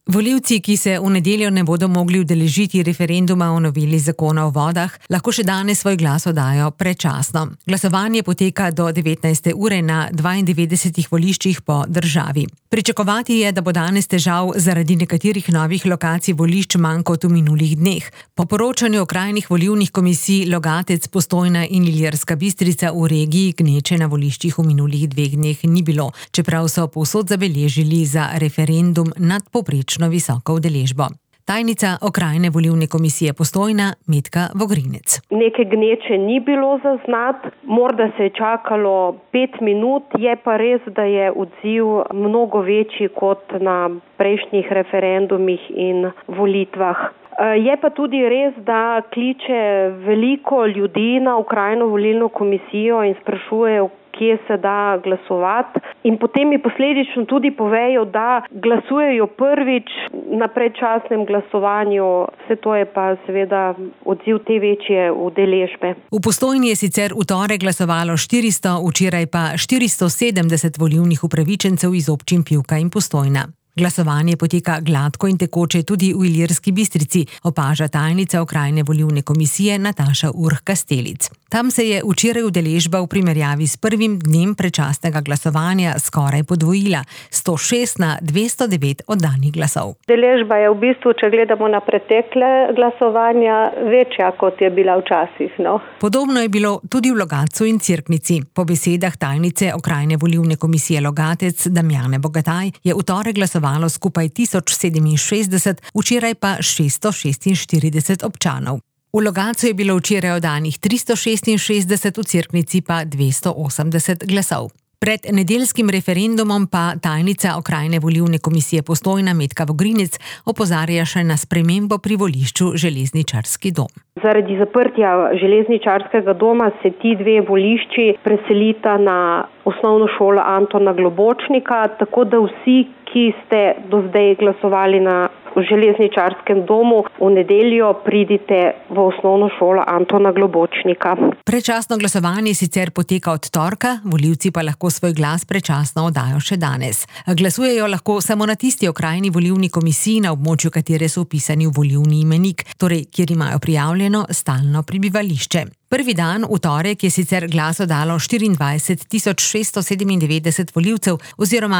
Volivci, ki se v nedeljo ne bodo mogli udeležiti referenduma o noveli zakona o vodah, lahko še danes svoj glas oddajo predčasno. Glasovanje poteka do 19. ure na 92 voliščih po državi. Pričakovati je, da bo danes težav zaradi nekaterih novih lokacij volišč manj kot v minulih dneh. Po poročanju okrajnih volilnih komisij Logatec, Postojna in Ilirska Bistrica v regiji gneče na voliščih v minulih 2 dneh ni bilo, čeprav so povsod zabeležili za referendum nadpovprečno visoko udeležbo. Tajnica okrajne volilne komisije Postojna Metka Vogrinec. Neke gneče ni bilo zaznati, morda se je čakalo 5 minut, je pa res, da je odziv mnogo večji kot na prejšnjih referendumih in volitvah. Je pa tudi res, da kliče veliko ljudi na okrajno volilno komisijo in sprašujejo, kje se da glasovati, in potem mi posledično tudi povejo, da glasujejo prvič na predčasnem glasovanju. Vse to je pa seveda odziv te večje udeležbe. V Postojni je sicer v torek glasovalo 400, včeraj pa 470 volilnih upravičencev iz občin Pivka in Postojna. Glasovanje poteka gladko in tekoče tudi v Ilirski Bistrici, opaža tajnica okrajne volilne komisije Nataša Urh-Kastelic. Tam se je včeraj udeležba v primerjavi s prvim dnem predčasnega glasovanja skoraj podvojila, 106 na 209 oddanih glasov. Udeležba je v bistvu, če gledamo na pretekle glasovanja, večja, kot je bila včasih. Podobno je bilo tudi v Logatcu in Cerknici. Po besedah tajnice okrajne volilne komisije Logatec Damjane Bogataj je v torek glasovalo skupaj 1067, včeraj pa 646 občanov. V Logatcu je bilo včeraj oddanih 366, v Cerknici pa 280 glasov. Pred nedeljskim referendumom pa tajnica okrajne volilne komisije Postojna Metka Vogrinec opozarja še na spremembo pri volišču Železničarski dom. Zaradi zaprtja Železničarskega doma se ti 2 volišči preselita na osnovno šolo Antona Globočnika, tako da vsi, ki ste do zdaj glasovali na Železničarskem domu, v nedeljo pridite v osnovno šolo Antona Globočnika. Predčasno glasovanje sicer poteka od torka, volivci pa lahko svoj glas predčasno oddajo še danes. Glasujejo lahko samo na tisti okrajni volilni komisiji, na območju katere so vpisani v volilni imenik, torej kjer imajo prijavljeno stalno prebivališče. Prvi dan, v torek, je sicer glas oddalo 24 697 volivcev oziroma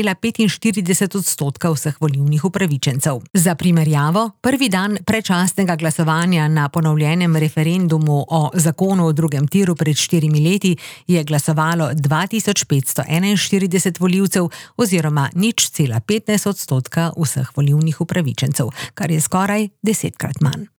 1,45% vseh volilnih upravičencev. Za primerjavo, prvi dan predčasnega glasovanja na ponovljenem referendumu o zakonu o drugem tiru pred 4 leti je glasovalo 2541 volivcev oziroma 0,15% vseh volilnih upravičencev, kar je skoraj 10-krat manj.